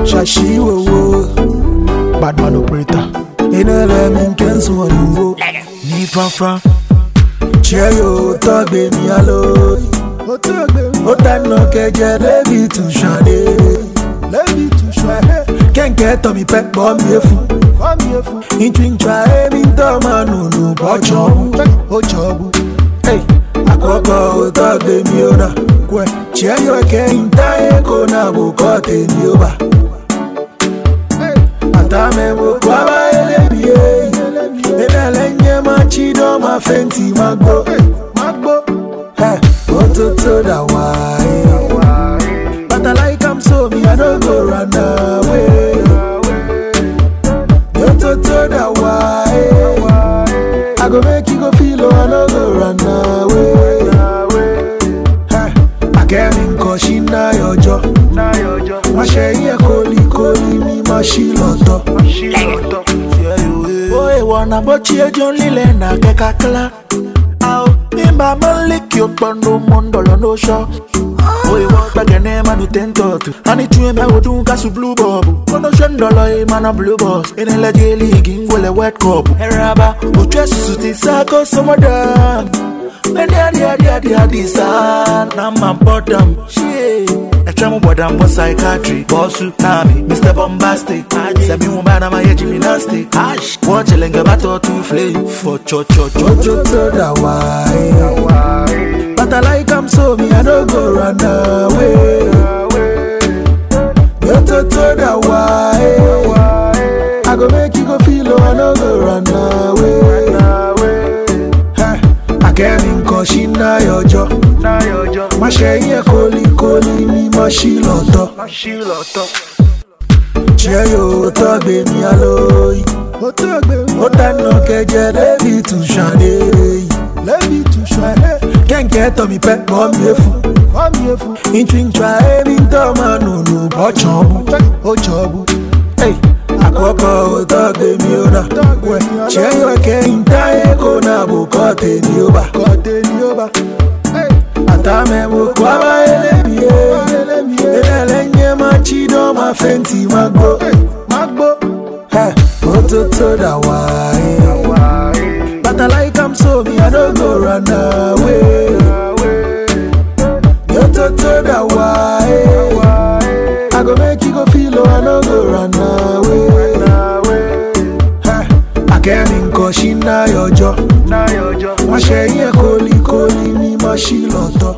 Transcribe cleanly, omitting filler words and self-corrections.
Shashi wo bad man operator. Inele min kensu oniwo. Ni fan. Cheyo talk baby hello. Ota no keje lebi to shade. Can't get on me pet bomb me fu. Intwin try me to manu no bochobu. Hey, akoko talk baby ona. Kwe cheyo ke intae kona bukote ni oba. Atame mo kwa ba elebie. Elenye machido ma fenti magbo. Hey, ototo da why. But I like am so me I don't go run away. Ototo da why. I go make you go feel oh I don't go run away. Hey, I came in koshina yojo. Mashe koli mi mashiloto. Boy wanna bochi John Lile na kekakla. Ao mimba maliki okpando mondolo no show. Boy want bagene manu tentotu. Ani tuwe me odunga su blue bob. Kono shendolo e mana blue boss. Enele jeli gingole wet cup. Heraba uchesu suti sako somodan. Dia san. Na my bottom shit. Echamu bodam bo psychiatry. Bossu nami Mr. Bombastic. Semi umbana ma ye gymnastic. Watch lenge bato to flame. For cho da why. But I like am so me I don't go run away. Cho da why. I go make you go feel oh I don't go run away. I came in koshina yojo. Mashe koli mi mashiloto. Cheyo talk baby hello. Ota no keje lebi to shade. Can't get on me pet bomb me fu. Intwin try me to manu no bochobu. Hey, akoko talk baby ona. Cheyo ke intae kona bukote ni oba. Atame mo kwa ba elebie. Elenye machido ma fenti magbo. Hey, ototo da why. But I like am so me I don't go run away. Ototo da why. I go make you go feel oh I don't go run away. Hey, I came in koshina yojo. Mashe koli mi mashiloto.